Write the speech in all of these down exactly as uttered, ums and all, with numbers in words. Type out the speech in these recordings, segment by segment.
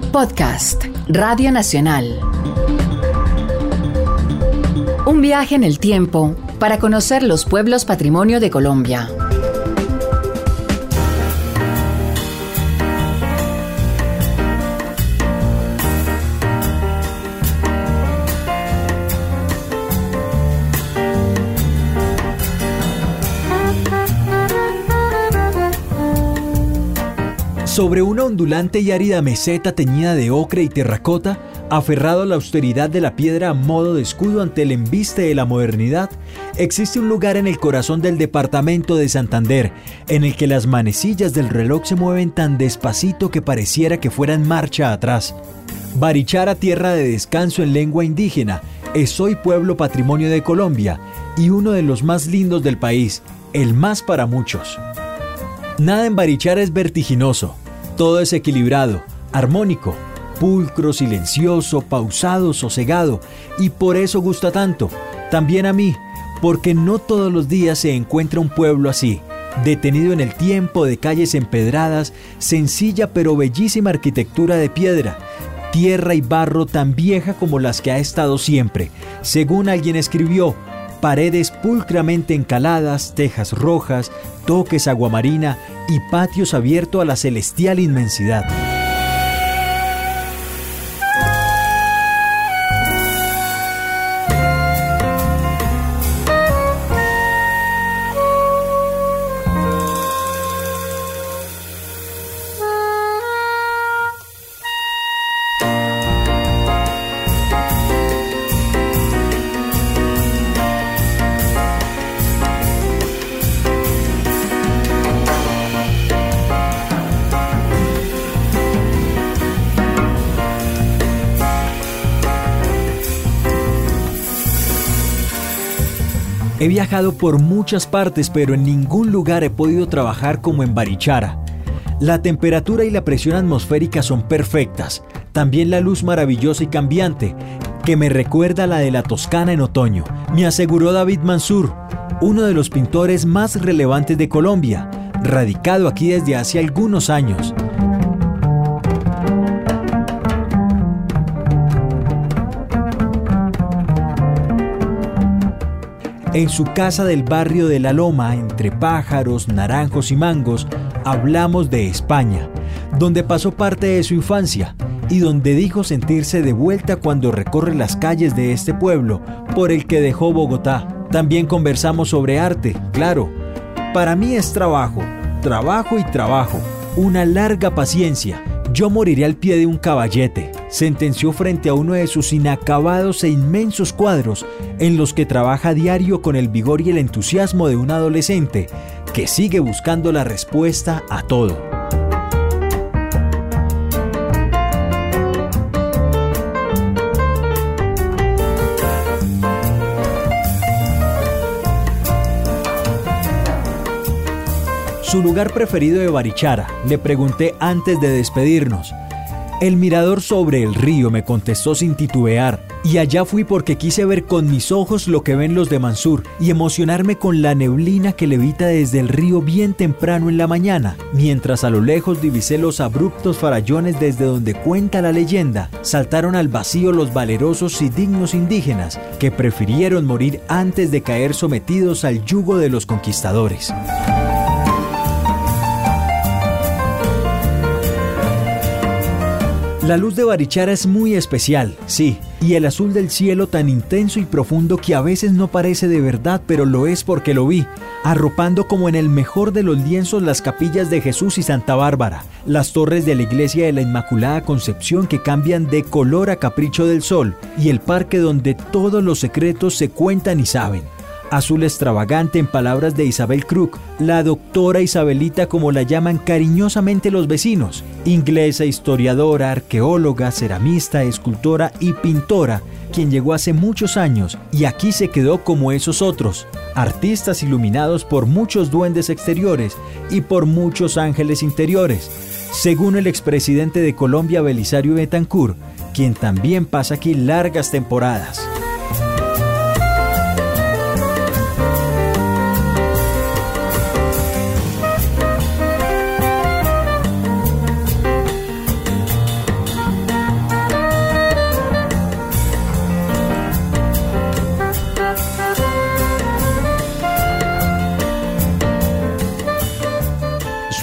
Podcast Radio Nacional. Un viaje en el tiempo para conocer los pueblos patrimonio de Colombia. Sobre una ondulante y árida meseta teñida de ocre y terracota, aferrado a la austeridad de la piedra a modo de escudo ante el embiste de la modernidad, existe un lugar en el corazón del departamento de Santander, en el que las manecillas del reloj se mueven tan despacito que pareciera que fueran marcha atrás. Barichara, tierra de descanso en lengua indígena, es hoy pueblo patrimonio de Colombia y uno de los más lindos del país, el más para muchos. Nada en Barichara es vertiginoso. Todo es equilibrado, armónico, pulcro, silencioso, pausado, sosegado, y por eso gusta tanto, también a mí, porque no todos los días se encuentra un pueblo así, detenido en el tiempo de calles empedradas, sencilla pero bellísima arquitectura de piedra, tierra y barro tan vieja como las que ha estado siempre, según alguien escribió, paredes pulcramente encaladas, tejas rojas, toques aguamarina y patios abiertos a la celestial inmensidad. He viajado por muchas partes, pero en ningún lugar he podido trabajar como en Barichara. La temperatura y la presión atmosférica son perfectas. También la luz maravillosa y cambiante, que me recuerda a la de la Toscana en otoño, me aseguró David Mansur, uno de los pintores más relevantes de Colombia, radicado aquí desde hace algunos años. En su casa del barrio de La Loma, entre pájaros, naranjos y mangos, hablamos de España, donde pasó parte de su infancia y donde dijo sentirse de vuelta cuando recorre las calles de este pueblo por el que dejó Bogotá. También conversamos sobre arte, claro. Para mí es trabajo, trabajo y trabajo, una larga paciencia. Yo moriré al pie de un caballete, sentenció frente a uno de sus inacabados e inmensos cuadros en los que trabaja a diario con el vigor y el entusiasmo de un adolescente que sigue buscando la respuesta a todo. Su lugar preferido de Barichara, le pregunté antes de despedirnos. El mirador sobre el río, me contestó sin titubear, y allá fui porque quise ver con mis ojos lo que ven los de Mansur y emocionarme con la neblina que levita desde el río bien temprano en la mañana, mientras a lo lejos divisé los abruptos farallones desde donde cuenta la leyenda, saltaron al vacío los valerosos y dignos indígenas que prefirieron morir antes de caer sometidos al yugo de los conquistadores. La luz de Barichara es muy especial, sí, y el azul del cielo tan intenso y profundo que a veces no parece de verdad, pero lo es porque lo vi, arropando como en el mejor de los lienzos las capillas de Jesús y Santa Bárbara, las torres de la iglesia de la Inmaculada Concepción que cambian de color a capricho del sol, y el parque donde todos los secretos se cuentan y saben. Azul extravagante en palabras de Isabel Krug, la doctora Isabelita como la llaman cariñosamente los vecinos, inglesa, historiadora, arqueóloga, ceramista, escultora y pintora, quien llegó hace muchos años y aquí se quedó como esos otros, artistas iluminados por muchos duendes exteriores y por muchos ángeles interiores, según el expresidente de Colombia Belisario Betancur, quien también pasa aquí largas temporadas.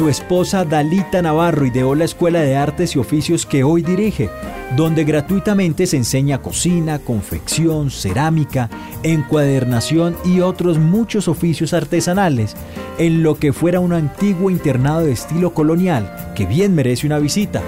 su esposa Dalita Navarro ideó la Escuela de Artes y Oficios que hoy dirige, donde gratuitamente se enseña cocina, confección, cerámica, encuadernación y otros muchos oficios artesanales, en lo que fuera un antiguo internado de estilo colonial que bien merece una visita.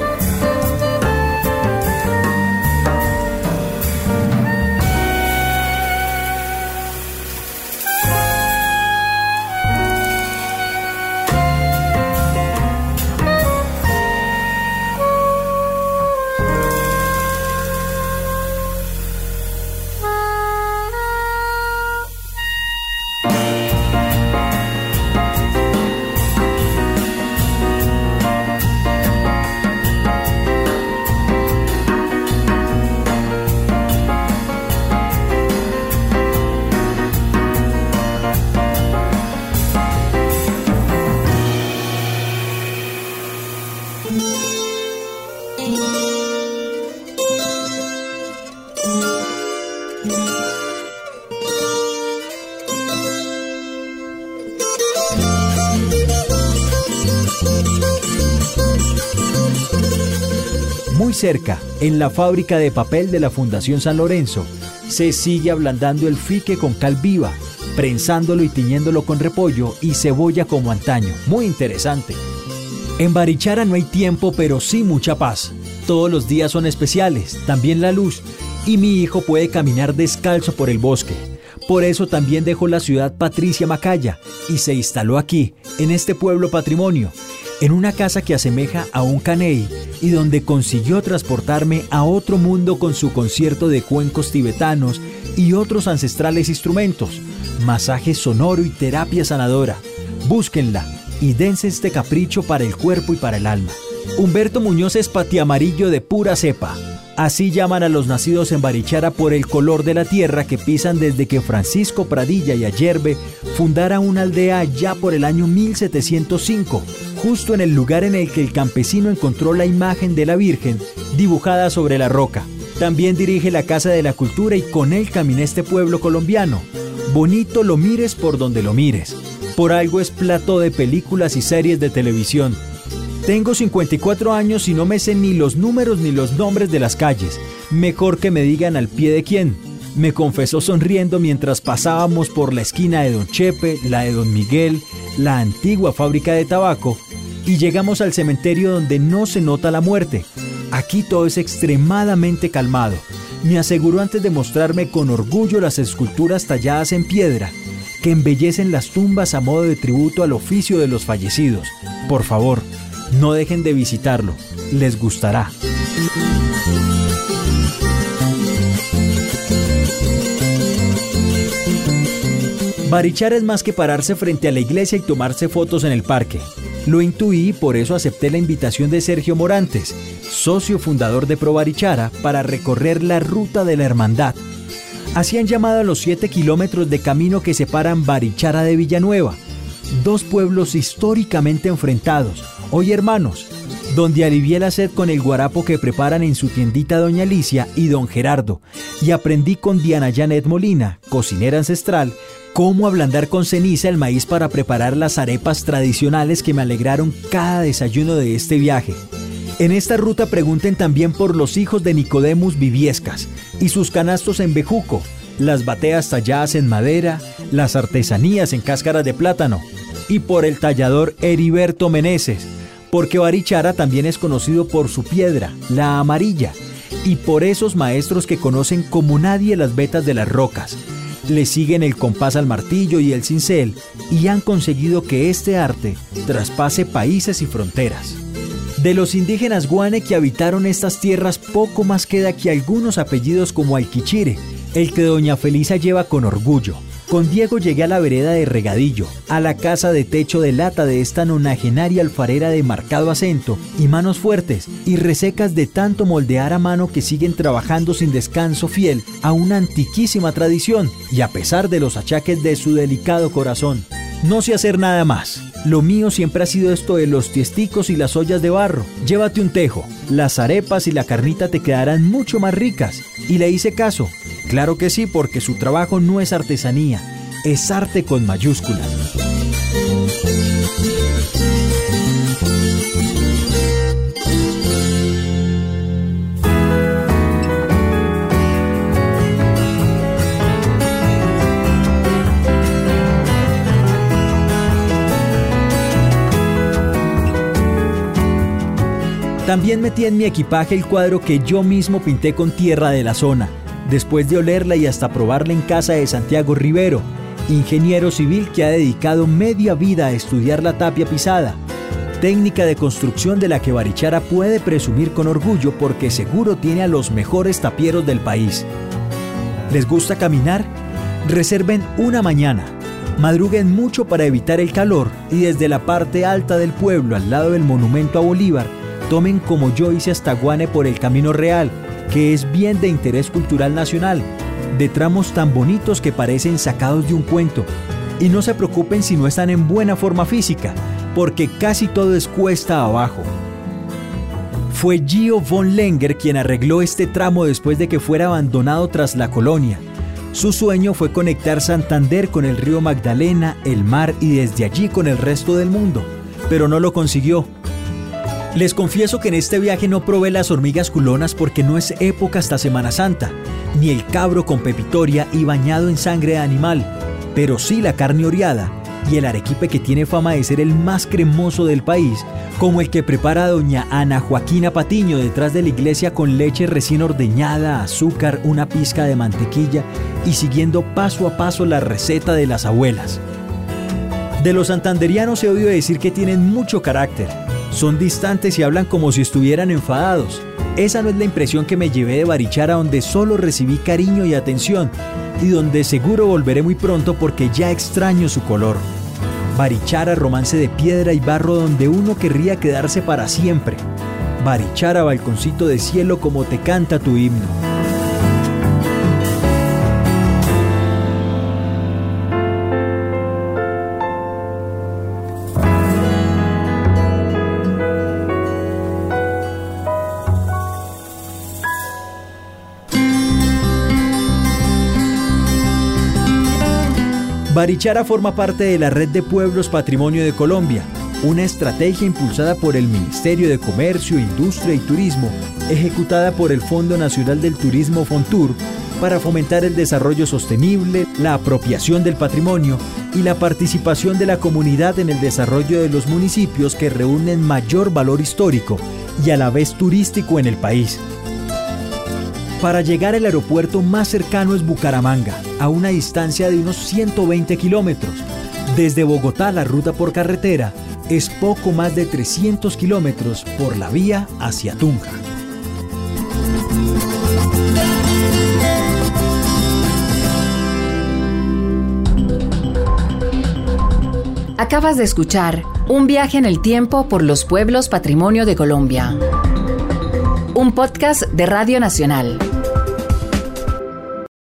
Muy cerca, en la fábrica de papel de la Fundación San Lorenzo, se sigue ablandando el fique con cal viva, prensándolo y tiñéndolo con repollo y cebolla como antaño. Muy interesante. En Barichara no hay tiempo, pero sí mucha paz. Todos los días son especiales, también la luz, y mi hijo puede caminar descalzo por el bosque. Por eso también dejó la ciudad Patricia Macaya y se instaló aquí, en este pueblo patrimonio, en una casa que asemeja a un caney y donde consiguió transportarme a otro mundo con su concierto de cuencos tibetanos y otros ancestrales instrumentos, masaje sonoro y terapia sanadora. Búsquenla y dense este capricho para el cuerpo y para el alma. Humberto Muñoz es patiamarillo de pura cepa. Así llaman a los nacidos en Barichara por el color de la tierra que pisan desde que Francisco Pradilla y Ayerbe fundara una aldea ya por el año mil setecientos cinco, justo en el lugar en el que el campesino encontró la imagen de la Virgen dibujada sobre la roca. También dirige la Casa de la Cultura y con él camina este pueblo colombiano. Bonito lo mires por donde lo mires. Por algo es plató de películas y series de televisión. Tengo cincuenta y cuatro años y no me sé ni los números ni los nombres de las calles. Mejor que me digan al pie de quién. Me confesó sonriendo mientras pasábamos por la esquina de Don Chepe, la de Don Miguel, la antigua fábrica de tabaco, y llegamos al cementerio donde no se nota la muerte. Aquí todo es extremadamente calmado. Me aseguró antes de mostrarme con orgullo las esculturas talladas en piedra, que embellecen las tumbas a modo de tributo al oficio de los fallecidos. Por favor, no dejen de visitarlo, les gustará. Barichara es más que pararse frente a la iglesia y tomarse fotos en el parque. Lo intuí y por eso acepté la invitación de Sergio Morantes, socio fundador de Pro Barichara, para recorrer la ruta de la hermandad. Así han llamado a los siete kilómetros de camino que separan Barichara de Villanueva, dos pueblos históricamente enfrentados, hoy hermanos, donde alivié la sed con el guarapo que preparan en su tiendita Doña Alicia y Don Gerardo, y aprendí con Diana Janet Molina, cocinera ancestral, cómo ablandar con ceniza el maíz para preparar las arepas tradicionales que me alegraron cada desayuno de este viaje. En esta ruta pregunten también por los hijos de Nicodemus Viviescas y sus canastos en bejuco, las bateas talladas en madera, las artesanías en cáscaras de plátano, y por el tallador Heriberto Meneses, porque Barichara también es conocido por su piedra, la amarilla, y por esos maestros que conocen como nadie las vetas de las rocas. Le siguen el compás al martillo y el cincel y han conseguido que este arte traspase países y fronteras. De los indígenas guane que habitaron estas tierras poco más queda que algunos apellidos como Alquichire, el que doña Felisa lleva con orgullo. Con Diego llegué a la vereda de Regadillo, a la casa de techo de lata de esta nonagenaria alfarera de marcado acento y manos fuertes y resecas de tanto moldear a mano que siguen trabajando sin descanso fiel a una antiquísima tradición y a pesar de los achaques de su delicado corazón. No sé hacer nada más. Lo mío siempre ha sido esto de los tiesticos y las ollas de barro. Llévate un tejo, las arepas y la carnita te quedarán mucho más ricas. Y le hice caso. Claro que sí, porque su trabajo no es artesanía, es arte con mayúsculas. También metí en mi equipaje el cuadro que yo mismo pinté con tierra de la zona, después de olerla y hasta probarla en casa de Santiago Rivero, ingeniero civil que ha dedicado media vida a estudiar la tapia pisada, técnica de construcción de la que Barichara puede presumir con orgullo porque seguro tiene a los mejores tapieros del país. ¿Les gusta caminar? Reserven una mañana, madruguen mucho para evitar el calor y desde la parte alta del pueblo, al lado del monumento a Bolívar, tomen como yo hice hasta Guane por el Camino Real, que es bien de interés cultural nacional, de tramos tan bonitos que parecen sacados de un cuento. Y no se preocupen si no están en buena forma física, porque casi todo es cuesta abajo. Fue Gio von Lenger quien arregló este tramo después de que fuera abandonado tras la colonia. Su sueño fue conectar Santander con el río Magdalena, el mar y desde allí con el resto del mundo, pero no lo consiguió. Les confieso que en este viaje no probé las hormigas culonas porque no es época hasta Semana Santa, ni el cabro con pepitoria y bañado en sangre de animal, pero sí la carne oreada y el arequipe que tiene fama de ser el más cremoso del país, como el que prepara doña Ana Joaquina Patiño detrás de la iglesia con leche recién ordeñada, azúcar, una pizca de mantequilla y siguiendo paso a paso la receta de las abuelas. De los santanderianos he oído decir que tienen mucho carácter. Son distantes y hablan como si estuvieran enfadados. Esa no es la impresión que me llevé de Barichara, donde solo recibí cariño y atención, y donde seguro volveré muy pronto porque ya extraño su color. Barichara, romance de piedra y barro donde uno querría quedarse para siempre. Barichara, balconcito de cielo como te canta tu himno. Barichara forma parte de la Red de Pueblos Patrimonio de Colombia, una estrategia impulsada por el Ministerio de Comercio, Industria y Turismo, ejecutada por el Fondo Nacional del Turismo Fontur, para fomentar el desarrollo sostenible, la apropiación del patrimonio y la participación de la comunidad en el desarrollo de los municipios que reúnen mayor valor histórico y a la vez turístico en el país. Para llegar al aeropuerto más cercano es Bucaramanga, a una distancia de unos ciento veinte kilómetros. Desde Bogotá la ruta por carretera es poco más de trescientos kilómetros por la vía hacia Tunja. Acabas de escuchar Un viaje en el tiempo por los pueblos Patrimonio de Colombia. Un podcast de Radio Nacional.